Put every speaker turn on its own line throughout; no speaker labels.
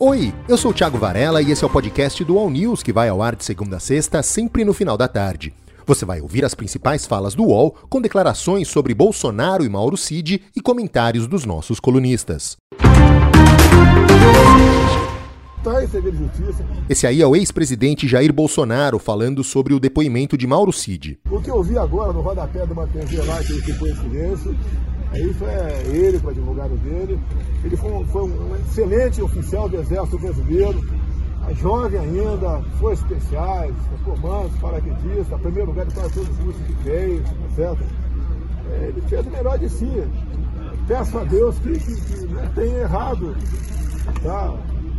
Oi, eu sou o Thiago Varela e esse é o podcast do UOL News, que vai ao ar de segunda a sexta, sempre no final da tarde. Você vai ouvir as principais falas do UOL, com declarações sobre Bolsonaro e Mauro Cid e comentários dos nossos colunistas. Esse aí é o ex-presidente Jair Bolsonaro falando sobre o depoimento de Mauro Cid.
O que eu vi agora no rodapé de uma TV lá que ele ficou em silêncio, isso é ele com o advogado dele. Ele foi um excelente oficial do Exército Brasileiro, jovem ainda, forças especiais, comandos, paraquedista, primeiro lugar de quase todos os cursos que fez, certo? Ele fez o melhor de si. Peço a Deus que não tenha errado, tá?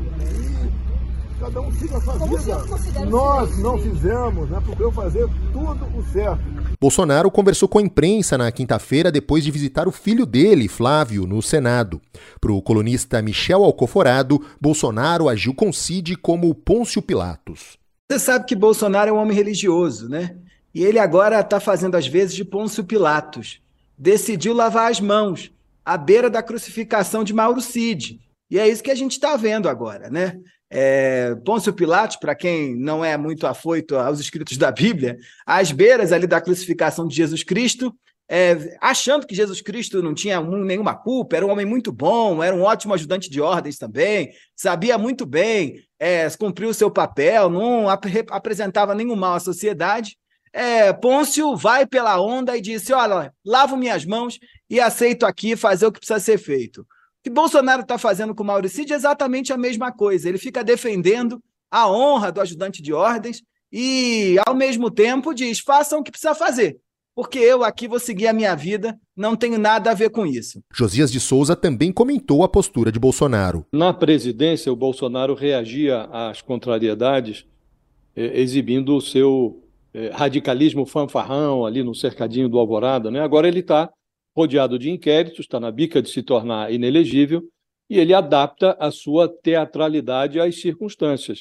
E cada um siga a sua vida. Nós não fizemos, né? Procuramos fazer tudo o certo.
Bolsonaro conversou com a imprensa na quinta-feira depois de visitar o filho dele, Flávio, no Senado. Para o colunista Michel Alcoforado, Bolsonaro agiu com Cid como Pôncio Pilatos.
Você sabe que Bolsonaro é um homem religioso, né? E ele agora está fazendo as vezes de Pôncio Pilatos. Decidiu lavar as mãos à beira da crucificação de Mauro Cid. E é isso que a gente está vendo agora, né? Pôncio Pilatos, para quem não é muito afoito aos escritos da Bíblia, às beiras ali da crucificação de Jesus Cristo, achando que Jesus Cristo não tinha nenhuma culpa, era um homem muito bom, era um ótimo ajudante de ordens também, sabia muito bem, cumpriu o seu papel, não apresentava nenhum mal à sociedade. Pôncio vai pela onda e disse: olha, lavo minhas mãos e aceito aqui fazer o que precisa ser feito. O que Bolsonaro está fazendo com o Mauro Cid é exatamente a mesma coisa. Ele fica defendendo a honra do ajudante de ordens e, ao mesmo tempo, diz: façam o que precisa fazer, porque eu aqui vou seguir a minha vida, não tenho nada a ver com isso.
Josias de Souza também comentou a postura de Bolsonaro.
Na presidência, o Bolsonaro reagia às contrariedades, exibindo o seu radicalismo fanfarrão ali no cercadinho do Alvorada, né? Agora ele está rodeado de inquéritos, está na bica de se tornar inelegível, e ele adapta a sua teatralidade às circunstâncias.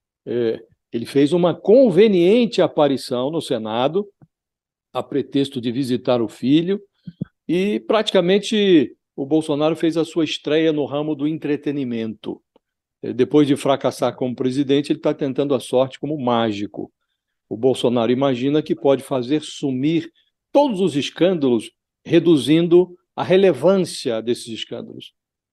Ele fez uma conveniente aparição no Senado, a pretexto de visitar o filho, e praticamente o Bolsonaro fez a sua estreia no ramo do entretenimento. Depois de fracassar como presidente, ele está tentando a sorte como mágico. O Bolsonaro imagina que pode fazer sumir todos os escândalos, reduzindo a relevância desses escândalos.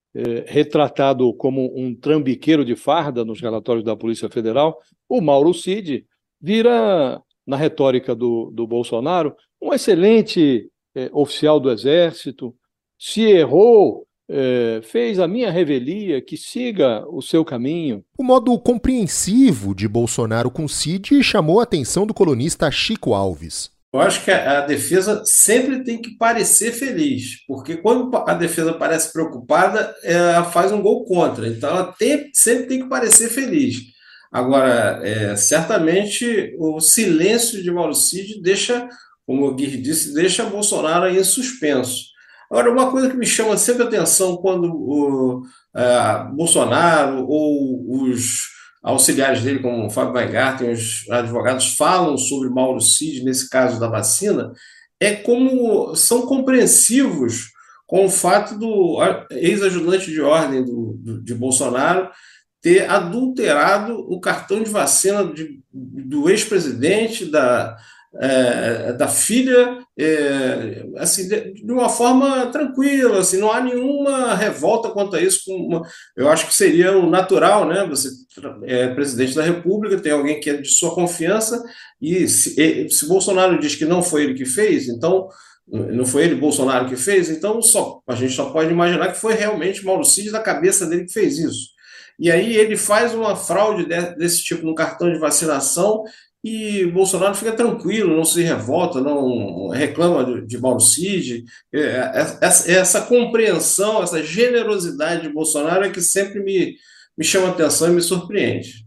Retratado como um trambiqueiro de farda nos relatórios da Polícia Federal, o Mauro Cid vira, na retórica do Bolsonaro, um excelente oficial do Exército. Se errou, fez a minha revelia, que siga o seu caminho.
O modo compreensivo de Bolsonaro com Cid chamou a atenção do colunista Chico Alves.
Eu acho que a defesa sempre tem que parecer feliz, porque quando a defesa parece preocupada, ela faz um gol contra. Então, ela sempre tem que parecer feliz. Agora, certamente, o silêncio de Mauro Cid deixa, como o Gui disse, deixa Bolsonaro aí em suspenso. Agora, uma coisa que me chama sempre a atenção quando o Bolsonaro ou os auxiliares dele, como o Fábio Weingarten, os advogados, falam sobre Mauro Cid, nesse caso da vacina, como são compreensivos com o fato do ex-ajudante de ordem de Bolsonaro ter adulterado o cartão de vacina do ex-presidente, da filha, assim, de uma forma tranquila, assim, não há nenhuma revolta quanto a isso. Eu acho que seria o natural, né? Você é presidente da República, tem alguém que é de sua confiança, e se Bolsonaro diz que não foi ele que fez, então não foi ele, Bolsonaro, que fez, então a gente só pode imaginar que foi realmente Mauro Cid, da cabeça dele, que fez isso. E aí ele faz uma fraude desse tipo no cartão de vacinação, e Bolsonaro fica tranquilo, não se revolta, não reclama de Mauro Cid. Essa compreensão, essa generosidade de Bolsonaro é que sempre me chama a atenção e me surpreende.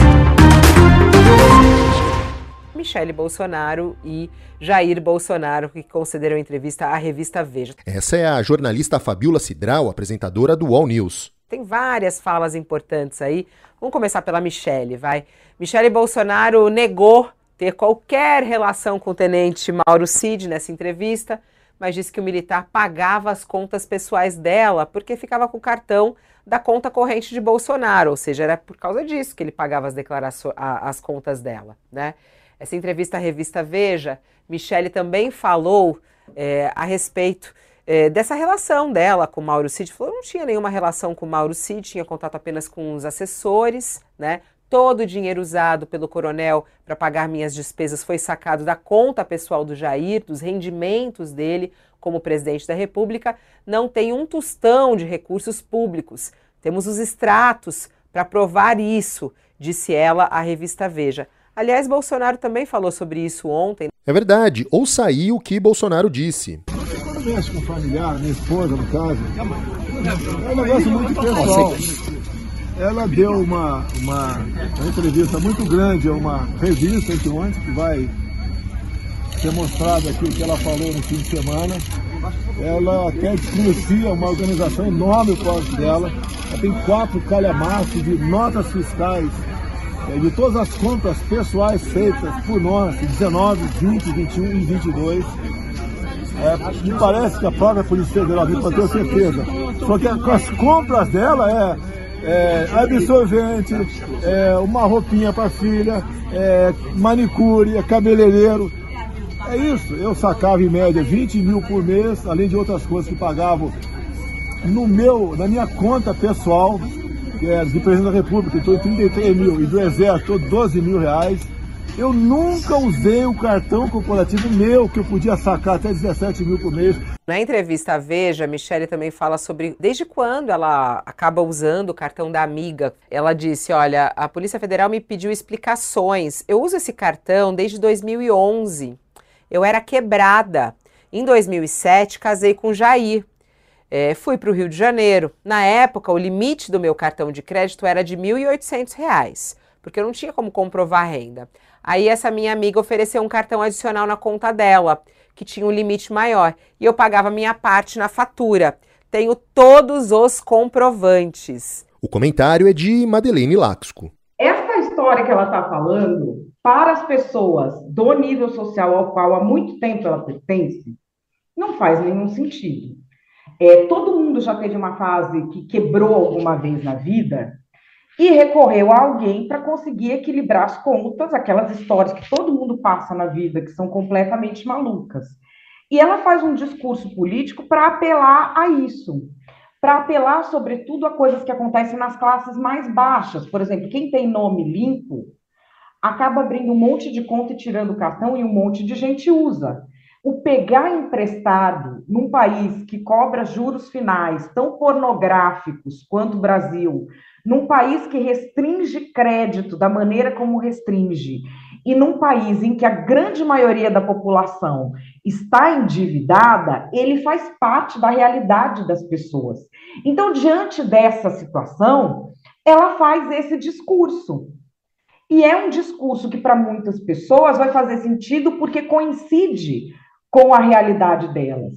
Michele Bolsonaro e Jair Bolsonaro, que concederam entrevista à revista Veja.
Essa é a jornalista Fabiola Cidral, apresentadora do UOL News.
Tem várias falas importantes aí. Vamos começar pela Michele, vai. Michele Bolsonaro negou ter qualquer relação com o tenente Mauro Cid nessa entrevista, mas disse que o militar pagava as contas pessoais dela porque ficava com o cartão da conta corrente de Bolsonaro, ou seja, era por causa disso que ele pagava as contas dela, né? Essa entrevista à revista Veja, Michele também falou a respeito dessa relação dela com o Mauro Cid. Falou que não tinha nenhuma relação com o Mauro Cid, tinha contato apenas com os assessores, né? Todo o dinheiro usado pelo coronel para pagar minhas despesas foi sacado da conta pessoal do Jair, dos rendimentos dele como presidente da República. Não tem um tostão de recursos públicos. Temos os extratos para provar isso, disse ela à revista Veja. Aliás, Bolsonaro também falou sobre isso ontem.
É verdade. Ouça aí o que Bolsonaro disse.
Quando mexe com familiar, minha esposa, no caso, é um negócio muito pessoal. Ela deu uma entrevista muito grande a uma revista ontem, que vai ser mostrado aqui o que ela falou no fim de semana. Ela até desconhecia uma organização enorme por causa dela. Ela tem 4 calhamaços de notas fiscais de todas as contas pessoais feitas por nós, 19, 20, 21 e 22. Me parece que a própria Polícia Federal, para ter certeza, só que as compras dela absorvente, uma roupinha para a filha, manicure, cabeleireiro. É isso, eu sacava em média 20 mil por mês, além de outras coisas que pagavam na minha conta pessoal, que é de presidente da República, estou em 33 mil, e do Exército, 12 mil reais. Eu nunca usei o cartão corporativo meu, que eu podia sacar até 17 mil por mês.
Na entrevista à Veja, a Michele também fala sobre desde quando ela acaba usando o cartão da amiga. Ela disse, olha, a Polícia Federal me pediu explicações. Eu uso esse cartão desde 2011. Eu era quebrada. Em 2007, casei com Jair. Fui para o Rio de Janeiro. Na época, o limite do meu cartão de crédito era de R$ 1.800, porque eu não tinha como comprovar a renda. Aí essa minha amiga ofereceu um cartão adicional na conta dela, que tinha um limite maior, e eu pagava minha parte na fatura. Tenho todos os comprovantes.
O comentário é de Madeleine Laxco.
Essa história que ela está falando, para as pessoas do nível social ao qual há muito tempo ela pertence, não faz nenhum sentido. Todo mundo já teve uma fase que quebrou alguma vez na vida e recorreu a alguém para conseguir equilibrar as contas, aquelas histórias que todo mundo passa na vida, que são completamente malucas. E ela faz um discurso político para apelar a isso, para apelar, sobretudo, a coisas que acontecem nas classes mais baixas. Por exemplo, quem tem nome limpo acaba abrindo um monte de conta e tirando o cartão, e um monte de gente usa. O pegar emprestado num país que cobra juros finais tão pornográficos quanto o Brasil, num país que restringe crédito da maneira como restringe, e num país em que a grande maioria da população está endividada, ele faz parte da realidade das pessoas. Então, diante dessa situação, ela faz esse discurso. E é um discurso que, para muitas pessoas, vai fazer sentido porque coincide com a realidade delas.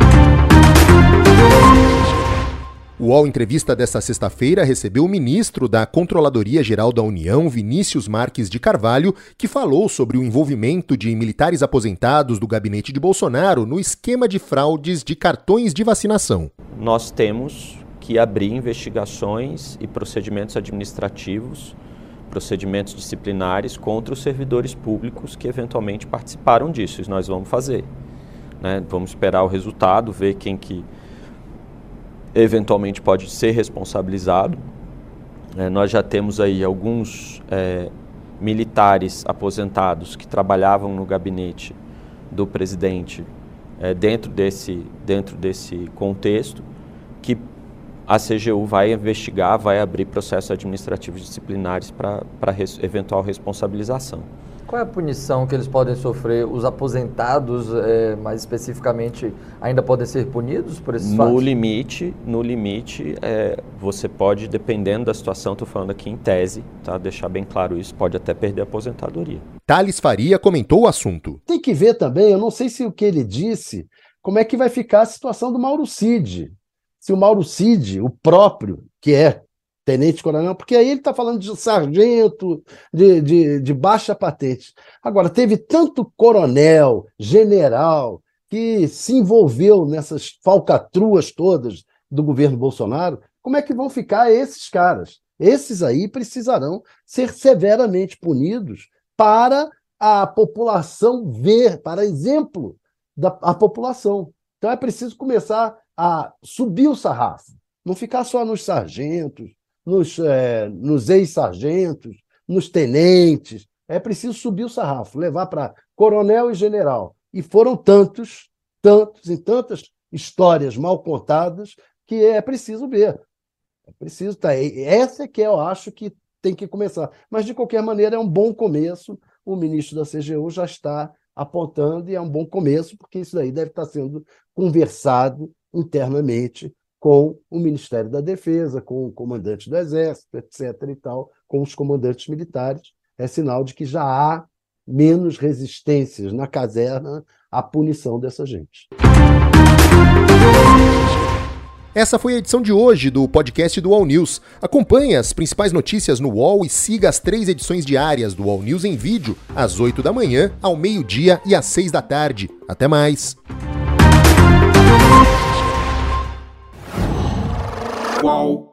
O UOL Entrevista desta sexta-feira recebeu o ministro da Controladoria Geral da União, Vinícius Marques de Carvalho, que falou sobre o envolvimento de militares aposentados do gabinete de Bolsonaro no esquema de fraudes de cartões de vacinação.
Nós temos que abrir investigações e procedimentos administrativos, procedimentos disciplinares contra os servidores públicos que eventualmente participaram disso. Isso nós vamos fazer, né? Vamos esperar o resultado, ver quem que eventualmente pode ser responsabilizado. Nós já temos aí alguns militares aposentados que trabalhavam no gabinete do presidente dentro desse contexto, que a CGU vai investigar, vai abrir processos administrativos disciplinares para eventual responsabilização.
Qual é a punição que eles podem sofrer? Os aposentados, mais especificamente, ainda podem ser punidos por esses fatos?
No limite, você pode, dependendo da situação, estou falando aqui em tese, tá? Deixar bem claro isso, pode até perder a aposentadoria.
Thales Faria comentou o assunto.
Tem que ver também, eu não sei se o que ele disse, como é que vai ficar a situação do Mauro Cid. Se o Mauro Cid, o próprio, que é tenente-coronel, porque aí ele está falando de sargento, de baixa patente. Agora, teve tanto coronel, general, que se envolveu nessas falcatruas todas do governo Bolsonaro, como é que vão ficar esses caras? Esses aí precisarão ser severamente punidos para a população ver, para exemplo da população. Então é preciso começar a subir o sarrafo, não ficar só nos sargentos, nos ex-sargentos, nos tenentes. É preciso subir o sarrafo, levar para coronel e general. E foram tantos e tantas histórias mal contadas que é preciso ver. É preciso estar. Essa é que eu acho que tem que começar. Mas, de qualquer maneira, é um bom começo. O ministro da CGU já está apontando e é um bom começo, porque isso daí deve estar sendo conversado internamente com o Ministério da Defesa, com o comandante do Exército, etc. e tal, com os comandantes militares. É sinal de que já há menos resistências na caserna à punição dessa gente.
Essa foi a edição de hoje do podcast do UOL News. Acompanhe as principais notícias no UOL e siga as 3 edições diárias do UOL News em vídeo, às 8 da manhã, ao meio-dia e às 6 da tarde. Até mais!
UOL.